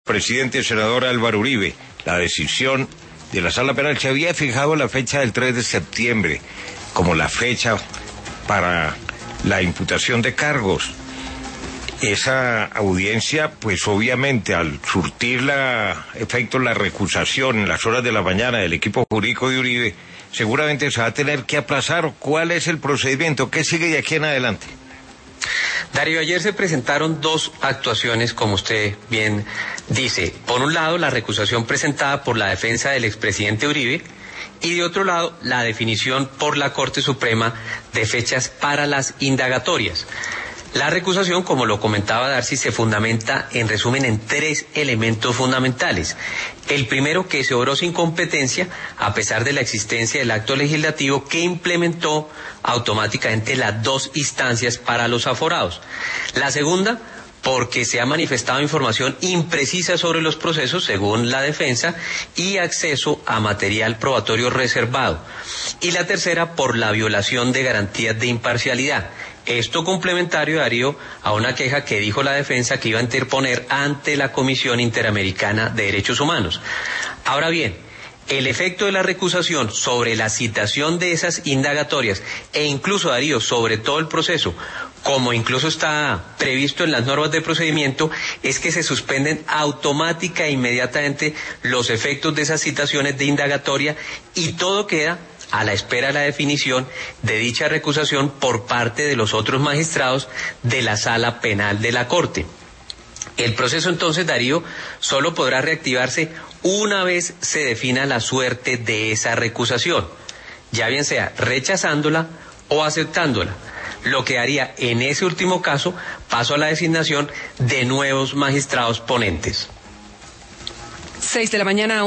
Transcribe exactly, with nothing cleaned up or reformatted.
Presidente senador Álvaro Uribe, la decisión de la Sala Penal se había fijado la fecha del tres de septiembre como la fecha para la imputación de cargos. Esa audiencia, pues obviamente al surtir la efecto la recusación en las horas de la mañana del equipo jurídico de Uribe, seguramente se va a tener que aplazar. ¿Cuál es el procedimiento? ¿Qué sigue de aquí en adelante? Darío, ayer se presentaron dos actuaciones, como usted bien dice. Por un lado, la recusación presentada por la defensa del expresidente Uribe, y de otro lado, la definición por la Corte Suprema de fechas para las indagatorias. La recusación, como lo comentaba Darcy, se fundamenta en resumen en tres elementos fundamentales. El primero, que se obró sin competencia a pesar de la existencia del acto legislativo que implementó automáticamente las dos instancias para los aforados. La segunda, porque se ha manifestado información imprecisa sobre los procesos, según la defensa, y acceso a material probatorio reservado. Y la tercera, por la violación de garantías de imparcialidad. Esto complementario, Darío, a una queja que dijo la defensa que iba a interponer ante la Comisión Interamericana de Derechos Humanos. Ahora bien, el efecto de la recusación sobre la citación de esas indagatorias e incluso, Darío, sobre todo el proceso, como incluso está previsto en las normas de procedimiento, es que se suspenden automática e inmediatamente los efectos de esas citaciones de indagatoria y todo queda a la espera de la definición de dicha recusación por parte de los otros magistrados de la Sala Penal de la Corte. El proceso entonces, Darío, solo podrá reactivarse una vez se defina la suerte de esa recusación, ya bien sea rechazándola o aceptándola, lo que daría en ese último caso paso a la designación de nuevos magistrados ponentes. Seis de la mañana.